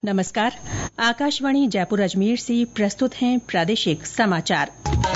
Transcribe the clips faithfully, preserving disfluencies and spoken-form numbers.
नमस्कार। आकाशवाणी जयपुर अजमेर से प्रस्तुत हैं प्रादेशिक समाचार।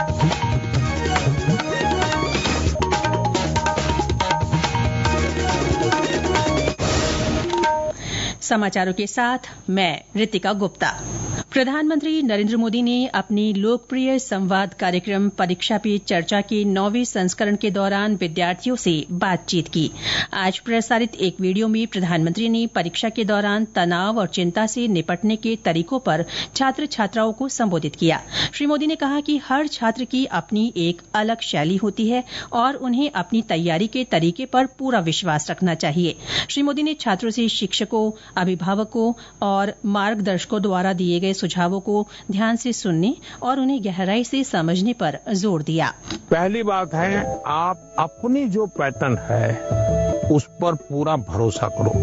समाचारों के साथ मैं रितिका गुप्ता। प्रधानमंत्री नरेंद्र मोदी ने अपनी लोकप्रिय संवाद कार्यक्रम परीक्षा पे चर्चा के नौवें संस्करण के दौरान विद्यार्थियों से बातचीत की। आज प्रसारित एक वीडियो में प्रधानमंत्री ने परीक्षा के दौरान तनाव और चिंता से निपटने के तरीकों पर छात्र छात्राओं को संबोधित किया। श्री मोदी ने कहा कि हर छात्र की अपनी एक अलग शैली होती है और उन्हें अपनी तैयारी के तरीके पर पूरा विश्वास रखना चाहिए। श्री मोदी ने छात्रों से शिक्षकों, अभिभावकों और मार्गदर्शकों द्वारा दिए गए सुझावों को ध्यान से सुनने और उन्हें गहराई से समझने पर जोर दिया। पहली बात है, आप अपनी जो पैटर्न है उस पर पूरा भरोसा करो,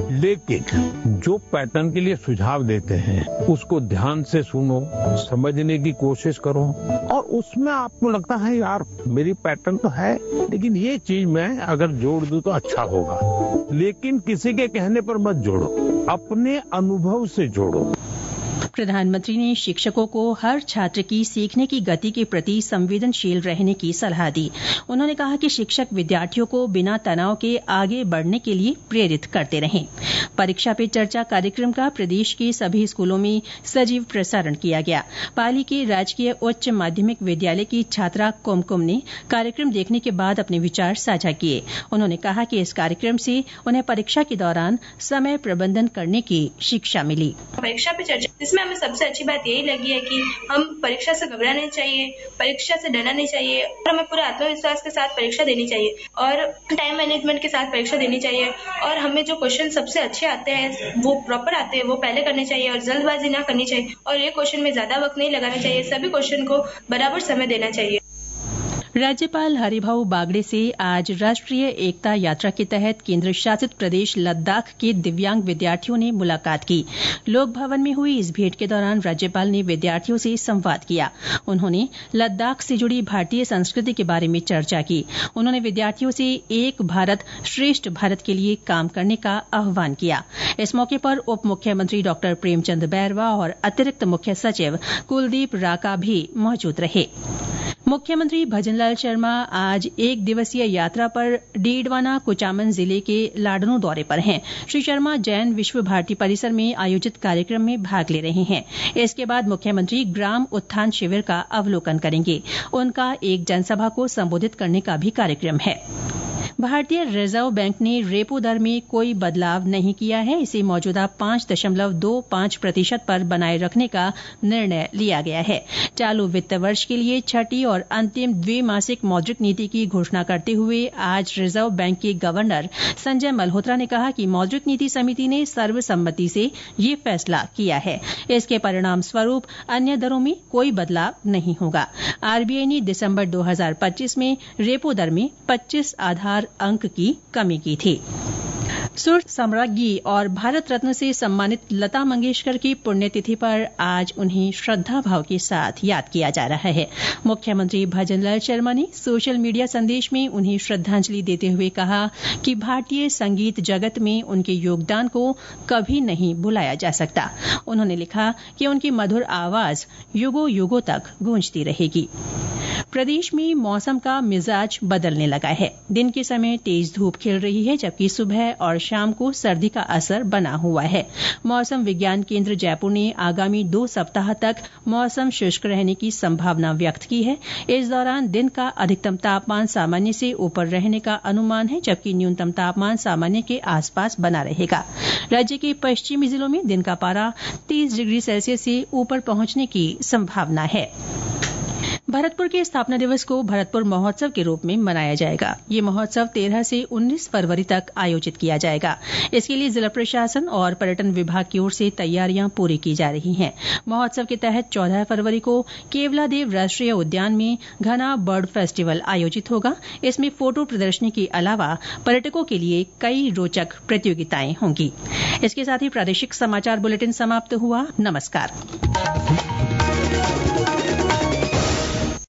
लेकिन जो पैटर्न के लिए सुझाव देते हैं उसको ध्यान से सुनो, समझने की कोशिश करो और उसमें आपको लगता है यार मेरी पैटर्न तो है लेकिन ये चीज मैं अगर जोड़ दूं तो अच्छा होगा, लेकिन किसी के कहने पर मत जोड़ो, अपने अनुभव से जोड़ो। प्रधानमंत्री ने शिक्षकों को हर छात्र की सीखने की गति के प्रति संवेदनशील रहने की सलाह दी। उन्होंने कहा कि शिक्षक विद्यार्थियों को बिना तनाव के आगे बढ़ने के लिए प्रेरित करते रहें। परीक्षा पे चर्चा कार्यक्रम का प्रदेश के सभी स्कूलों में सजीव प्रसारण किया गया। पाली के राजकीय उच्च माध्यमिक विद्यालय की छात्रा कुमकुम ने कार्यक्रम देखने के बाद अपने विचार साझा किए। उन्होंने कहा कि इस कार्यक्रम से उन्हें परीक्षा के दौरान समय प्रबंधन करने की शिक्षा मिली। परीक्षा पे चर्चा, इसमें हमें सबसे अच्छी बात यही लगी है कि हम परीक्षा से घबराना नहीं चाहिए, परीक्षा से डरना नहीं चाहिए और हमें पूरे आत्मविश्वास के साथ परीक्षा देनी चाहिए और टाइम मैनेजमेंट के साथ परीक्षा देनी चाहिए और हमें जो क्वेश्चन सबसे अच्छे आते हैं वो प्रॉपर आते हैं वो पहले करने चाहिए और जल्दबाजी ना करनी चाहिए और ये क्वेश्चन में ज्यादा वक्त नहीं लगाना चाहिए, सभी क्वेश्चन को बराबर समय देना चाहिए। राज्यपाल हरिभाऊ बागड़े से आज राष्ट्रीय एकता यात्रा के तहत केंद्र शासित प्रदेश लद्दाख के दिव्यांग विद्यार्थियों ने मुलाकात की। लोक भवन में हुई इस भेंट के दौरान राज्यपाल ने विद्यार्थियों से संवाद किया। उन्होंने लद्दाख से जुड़ी भारतीय संस्कृति के बारे में चर्चा की। उन्होंने विद्यार्थियों से एक भारत श्रेष्ठ भारत के लिए काम करने का आह्वान किया। इस मौके पर उप मुख्यमंत्री डॉक्टर प्रेमचंद बैरवा और अतिरिक्त मुख्य सचिव कुलदीप राका भी मौजूद रहे। मुख्यमंत्री भजनलाल शर्मा आज एक दिवसीय यात्रा पर डीडवाना कुचामन जिले के लाडनू दौरे पर हैं। श्री शर्मा जैन विश्व भारती परिसर में आयोजित कार्यक्रम में भाग ले रहे हैं। इसके बाद मुख्यमंत्री ग्राम उत्थान शिविर का अवलोकन करेंगे। उनका एक जनसभा को संबोधित करने का भी कार्यक्रम है। भारतीय रिजर्व बैंक ने रेपो दर में कोई बदलाव नहीं किया है। इसे मौजूदा पांच दशमलव दो पांच प्रतिशत पर बनाए रखने का निर्णय लिया गया है। चालू वित्त वर्ष के लिए छठी और अंतिम द्विमासिक मौद्रिक नीति की घोषणा करते हुए आज रिजर्व बैंक के गवर्नर संजय मल्होत्रा ने कहा कि मौद्रिक नीति समिति ने सर्वसम्मति से ये फैसला किया है। इसके परिणाम स्वरूप अन्य दरों में कोई बदलाव नहीं होगा। आरबीआई ने दिसंबर दो हजार पच्चीस में रेपो दर में पच्चीस आधार अंक की कमी की थी। सुर सम्राज्ञी और भारत रत्न से सम्मानित लता मंगेशकर की पुण्यतिथि पर आज उन्हें श्रद्धा भाव के साथ याद किया जा रहा है। मुख्यमंत्री भजनलाल शर्मा ने सोशल मीडिया संदेश में उन्हें श्रद्धांजलि देते हुए कहा कि भारतीय संगीत जगत में उनके योगदान को कभी नहीं भुलाया जा सकता। उन्होंने लिखा कि उनकी मधुर आवाज युगों युगों तक गूंजती रहेगी। प्रदेश में मौसम का मिजाज बदलने लगा है। दिन के समय तेज धूप खिल रही है जबकि सुबह और शाम को सर्दी का असर बना हुआ है। मौसम विज्ञान केंद्र जयपुर ने आगामी दो सप्ताह तक मौसम शुष्क रहने की संभावना व्यक्त की है। इस दौरान दिन का अधिकतम तापमान सामान्य से ऊपर रहने का अनुमान है जबकि न्यूनतम तापमान सामान्य के आसपास बना रहेगा। राज्य के पश्चिमी जिलों में दिन का पारा तीस डिग्री सेल्सियस से ऊपर पहुंचने की संभावना है। भरतपुर के स्थापना दिवस को भरतपुर महोत्सव के रूप में मनाया जाएगा। ये महोत्सव तेरह से उन्नीस फरवरी तक आयोजित किया जाएगा। इसके लिए जिला प्रशासन और पर्यटन विभाग की ओर से तैयारियां पूरी की जा रही हैं। महोत्सव के तहत चौदह फरवरी को केवलादेव राष्ट्रीय उद्यान में घना बर्ड फेस्टिवल आयोजित होगा। इसमें फोटो प्रदर्शनी के अलावा पर्यटकों के लिए कई रोचक प्रतियोगिताएं होंगी। इसके साथ ही प्रादेशिक समाचार बुलेटिन समाप्त हुआ। नमस्कार।